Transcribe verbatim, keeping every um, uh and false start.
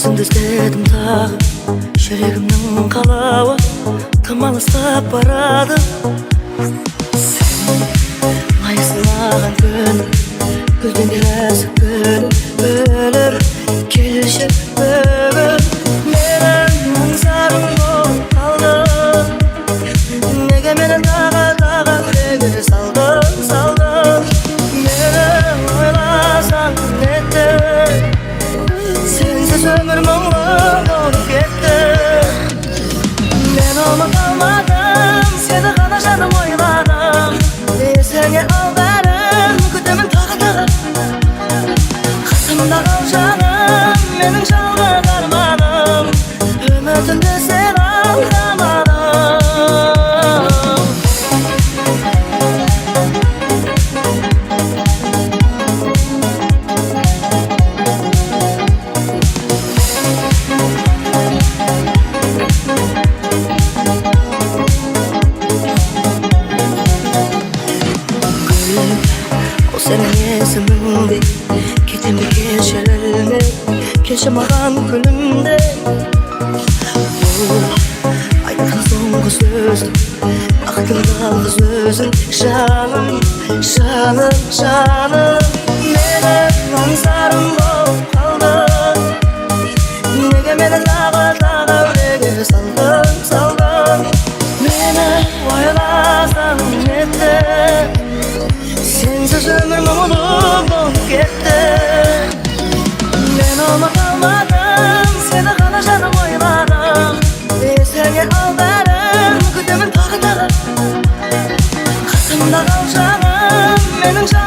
Өзіңді іздедім тағы, жүрегімнің қалауы тым алыстап барады. Сен майысылаған күн, гүлден нәзік гүл бөліп келші бүгін. Менің аңсарым болып қалды, неге мені тағы тағы үрегіме салдың, салдың. Мені ойласаң нетті, сенсіз өмір мұңлы болып кетті. Мен ұмыта алмадым, сені ғана жаным ойладым. Есіңе ал бәрін, күтемін тағы тағы. Қасымда қал жаным, менің жалғыз арманым. Үмітімді сен алдамадың. Ол сенің есіміңде, кетемді кешірілме, келші маған күлімде. Бұл айтқан соңғы сөзің, бақтың жалғыз өзің. Жаным, жаным, жаным, менің аңсарым болып қалды, неге мені тағы тағы үрегіме салдың, салдың. Мені ойласаң нетті, сенсіз өмір мұңлы болып кетті. Мен ұмыта алмадым, сені ғана жаным ойладым. Есіңе ал бәрін, күтемін тағы тағы. Қасымда қал жаным, менің жаным.